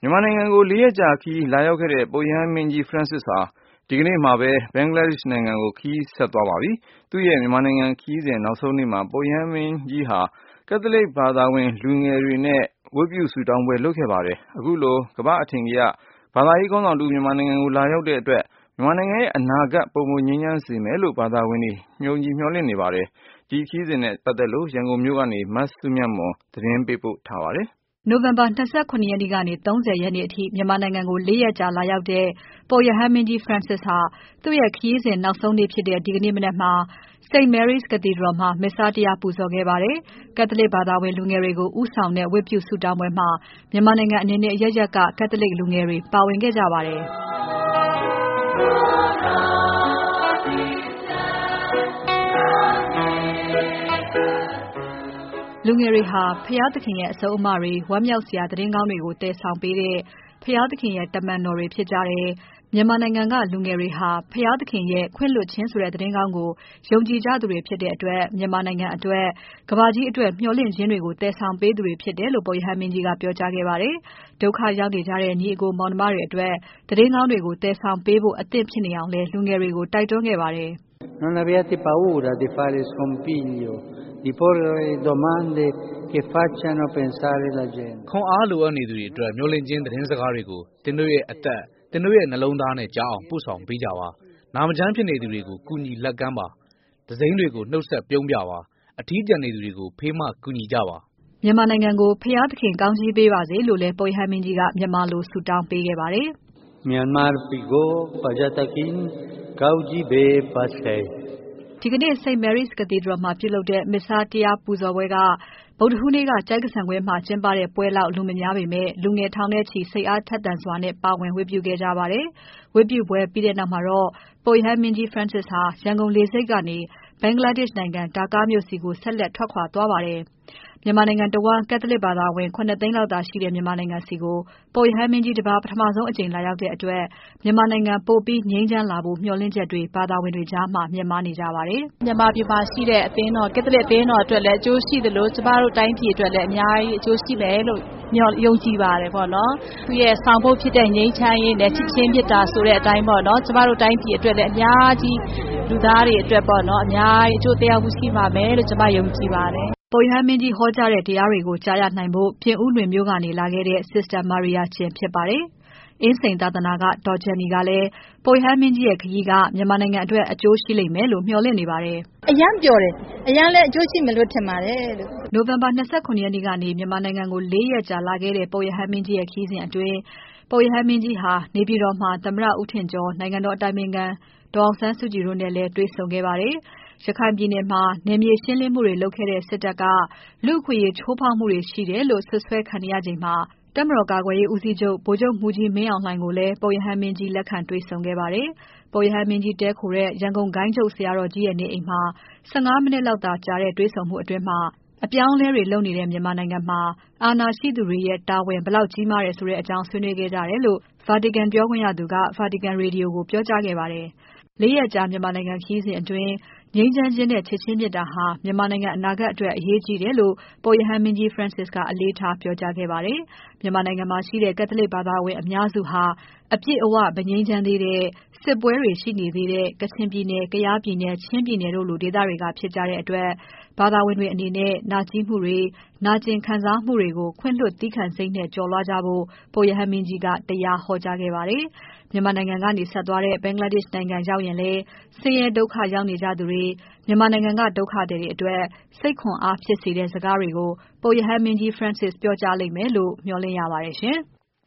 မြန်မာနိုင်ငံကို4ရက်ကြာခရီးလာရောက်ခဲ့တဲ့ပုပ်ရဟန်းမင်းကြီး Francis ဟာဒီကနေ့မှာပဲဘင်္ဂလားဒေ့ရှ်နိုင်ငံကိုခရီးဆက်သွားပါပြီ။သူ့ရဲ့မြန်မာနိုင်ငံခရီးစဉ်နောက်ဆုံးနေ့မှာပုပ်ရဟန်းမင်းကြီးဟာကက်သလစ်ဘာသာဝင်လူငယ်တွေနဲ့ဝတ်ပြုဆုတောင်းပွဲလုပ်ခဲ့ပါတယ်။အခုလိုကမ္ဘာ့အထင်ကရဘာသာရေးခေါင်းဆောင်တူမြန်မာနိုင်ငံကိုလာရောက်တဲ့အတွက်မြန်မာနိုင်ငံရဲ့အနာဂတ်ပုံမငြိမ်းချမ်းစေမယ်လို့ဘာသာဝင်တွေမျှော်လင့်နေပါတယ်။ဒီခရီးစဉ်နဲ့ပတ်သက်လို့ရန်ကုန်မြို့ကနေမစုမြတ်မွန်သတင်းပေးပို့ထားပါတယ်။နိုဝင်ဘာ 29 ရက်နေ့ကနေ 30 ရက်နေ့အထိမြန်မာနိုင်ငံကို4ရက်ကြာလာရောက်တဲ့ပုပ်ရဟန်းမင်းကြီး Francis ဟာသူ့ရဲ့ခရီးစဉ်နောက်ဆုံးနေ့ဖြစ်တဲ့ဒီကနေ့မနက်မှာ St. Mary's Cathedral မှာမစ္စတရားပူဇော်ခဲ့ပါတယ်။ ကက်သလစ်ဘာသာဝင်လူငယ်တွေကိုဦးဆောင်တဲ့ဝတ်ပြုဆုတောင်းပွဲမှာမြန်မာနိုင်ငံအနေနဲ့အရပ်ရပ်ကကက်သလစ်လူငယ်တွေပါဝင်ခဲ့ကြပါတယ်။ လူငယ်တွေဟာဘုရားသခင်ရဲ့အဆုံးအမတွေဝမ်းမြောက်စရာသတင်းကောင်းတွေကိုသယ်ဆောင်ပေးတဲ့ဘုရားသခင်ရဲ့တမန်တော်တွေဖြစ်ကြတယ်။မြန်မာနိုင်ငံကလူငယ်တွေဟာဘုရားသခင်ရဲ့ခွင့်လွှတ်ခြင်းဆိုတဲ့သတင်းကောင်းကိုယုံကြည်ကြသူတွေဖြစ်တဲ့အတွက်မြန်မာနိုင်ငံအတွက်ကမ္ဘာကြီးအတွက်မျှော်လင့်ခြင်းတွေကိုသယ်ဆောင်ပေးသူတွေဖြစ်တယ်လို့ပုပ်ရဟန်းမင်းကြီးကပြောကြားခဲ့ပါတယ်။ဒုက္ခရောက်နေကြတဲ့ညီအကိုမောင်နှမတွေအတွက်သတင်းကောင်းတွေကိုသယ်ဆောင်ပေးဖို့အသင့်ဖြစ်နေအောင်လဲလူငယ်တွေကိုတိုက်တွန်းခဲ့ပါတယ်။ Non abbiate paura di fare scompiglio, di porre domande che facciano pensare la gente. ခွန်အားလိုအပ်နေသူတွေအတွက်မျှော်လင့်ခြင်းသတင်းစကားတွေကိုတင်တို့ရဲ့အသက်တင်တို့ရဲ့နှလုံးသားနဲ့ကြားအောင်ပို့ဆောင်ပေးကြပါ။နာမကျန်းဖြစ်နေသူတွေကိုကူညီလက်ကမ်းပါ။တစိမ်းတွေကိုနှုတ်ဆက်ပြုံးပြပါ။အထီးကျန်နေသူတွေကိုဖေးမကူညီကြပါ။မြန်မာနိုင်ငံကိုဘုရားသခင်ကောင်းချီးပေးပါစေလို့လည်းပုပ်ရဟန်းမင်းကြီးကမြန်မာလိုဆုတောင်းပေးခဲ့ပါတယ်။ Myanmar pigo pajatakin kauji be pasay ဒီကနေ့ St. Mary's Cathedral မှာပြုလုပ်တဲ့မစ္စတရားပူဇော်ပွဲကဗုဒ္ဓဟူးနေ့ကကျိုက္ကဆံကွင်းမှာကျင်းပတဲ့ပွဲလောက်လူမများပေမဲ့လူငယ်ထောင်နဲ့ချီစိတ်အားထက်သန်စွာနဲ့ပါဝင်ဝတ်ပြုခဲ့ကြပါတယ်။ဝတ်ပြုပွဲပြီးတဲ့နောက်မှာတော့ပုပ်ရဟန်းမင်းကြီး Francis ဟာရန်ကုန်လေဆိပ်ကနေဘင်္ဂလားဒေ့ရှ်နိုင်ငံဒါကာမြို့စီကိုဆက်လက်ထွက်ခွာသွားပါတယ်။မြန်မာနိုင်ငံတဝန်းကက်သလစ်ဘာသာဝင် ၇ သိန်းလောက်သာရှိတဲ့မြန်မာနိုင်ငံစီကိုပုပ်ရဟန်းမင်းကြီးတပါးပထမဆုံးအကြိမ်လာရောက်တဲ့အတွက်မြန်မာနိုင်ငံပိုပြီးငြိမ်းချမ်းလာဖို့မျှော်လင့်ချက်တွေဘာသာဝင်တွေကြားမှာမြင့်မားနေကြပါတယ်။မြန်မာပြည်မှာရှိတဲ့အသင်းတော်ကက်သလစ်အသင်းတော်အတွက်လည်းအကျိုးရှိသလိုကျမတို့တိုင်းပြည်အတွက်လည်းအများကြီးအကျိုးရှိမယ်လို့ယုံကြည်ပါတယ်ပေါ့နော်။သူရဲ့ဆောင်ဖို့ဖြစ်တဲ့ငြိမ်းချမ်းရေးနဲ့ချစ်ချင်းမေတ္တာဆိုတဲ့အတိုင်းပေါ့နော်။ကျမတို့တိုင်းပြည်အတွက်လည်းအများကြီးလူသားတွေအတွက်ပေါ့နော်အများကြီးအကျိုးသက်ရောက်မှုရှိပါမယ်လို့ကျမယုံကြည်ပါတယ်။ပုပ်ရဟန်းမင်းကြီးဟောကြားတဲ့တရားတွေကိုကြားရနိုင်ဖို့ပြင်ဦးလွင်မြို့ကနေလာခဲ့တဲ့ Sister Maria Chin ဖြစ်ပါတယ်။အင်းစိန်သာသနာကဒေါ်ဂျန်နီကလည်းပုပ်ရဟန်းမင်းကြီးရဲ့ခရီးကမြန်မာနိုင်ငံအတွက်အကျိုးရှိလိမ့်မယ်လို့မျှော်လင့်နေပါတယ်။အရန်ပြောတယ်။အရန်လည်းအကျိုးရှိမယ်လို့ထင်ပါတယ်လို့။နိုဝင်ဘာ 29 ရက်နေ့ကနေမြန်မာနိုင်ငံကို4ရက်ကြာလာခဲ့တဲ့ပုပ်ရဟန်းမင်းကြီးရဲ့ခရီးစဉ်အတွင်းပုပ်ရဟန်းမင်းကြီးဟာနေပြည်တော်မှာသမ္မတဦးထင်ကျော်နိုင်ငံတော်အတိုင်ပင်ခံဒေါ်အောင်ဆန်းစုကြည်တို့နဲ့လည်းတွေ့ဆုံခဲ့ပါတယ်။ရခိုင်ပြည်နယ်မှာနယ်မြေရှင်းလင်းမှုတွေလုပ်ခဲ့တဲ့စစ်တပ်ကလူ့အခွင့်အရေးချိုးဖောက်မှုတွေရှိတယ်လို့ဆွဆွဲခံနေရချိန်မှာတပ်မတော်ကာကွယ်ရေးဦးစီးချုပ်ဗိုလ်ချုပ်မှူးကြီးမင်းအောင်လှိုင်ကိုလည်းပုပ်ရဟန်းမင်းကြီးလက်ခံတွေ့ဆုံခဲ့ပါတယ်။ပုပ်ရဟန်းမင်းကြီးတဲခိုတဲ့ရန်ကုန်ဂိုင်းချုပ်ဆရာတော်ကြီးရဲ့နေအိမ်မှာ15မိနစ်လောက်သာကြာတဲ့တွေ့ဆုံမှုအတွင်းမှာအပြောင်းအလဲတွေလုပ်နေတဲ့မြန်မာနိုင်ငံမှာအာဏာရှိသူတွေရဲ့တာဝန်ဘယ်လောက်ကြီးမားတယ်ဆိုတဲ့အကြောင်းဆွေးနွေးခဲ့ကြတယ်လို့ Vatican ပြောခွင့်ရသူက Vatican Radio ကိုပြောကြားခဲ့ပါတယ်။4ရက်ကြာမြန်မာနိုင်ငံခရီးစဉ်အတွင်းငြိမ်းချမ်းခြင်းနဲ့ချစ်ချင်းမေတ္တာဟာမြန်မာနိုင်ငံအနာဂတ်အတွက်အရေးကြီးတယ်လို့ပုပ်ရဟန်းမင်းကြီး Francis ကအလေးထားပြောကြားခဲ့ပါတယ်။မြန်မာနိုင်ငံမှာရှိတဲ့ကက်သလစ်ဘာသာဝင်အများစုဟာအပြည့်အဝမငြိမ်းချမ်းသေးတဲ့စစ်ပွဲတွေရှိနေသေးတဲ့ကချင်ပြည်နယ်၊ကယားပြည်နယ်၊ချင်းပြည်နယ်တို့လိုဒေသတွေကဖြစ်ကြတဲ့အတွက်ဘာသာဝင်တွေအနေနဲ့နာကျည်းမှုတွေနာကျင်ခံစားမှုတွေကိုခွင့်လွှတ်သည်းခံစိတ်နဲ့ကျော်လွှားကြဖို့ပုပ်ရဟန်းမင်းကြီးကတရားဟောကြားခဲ့ပါတယ်။မြန်မာနိုင်ငံကနေဆက်သွားတဲ့ဘင်္ဂလားဒေ့ရှ်နိုင်ငံရောက်ရင်လည်းဆင်းရဲဒုက္ခရောက်နေကြသူတွေမြန်မာနိုင်ငံကဒုက္ခသည်တွေအတွက်စိတ်ခွန်အားဖြစ်စေတဲ့စကားတွေကိုပုပ်ရဟန်းမင်းကြီး Francis ပြောကြားလိမ့်မယ်လို့မျှော်လင့်ရပါတယ်ရှင်။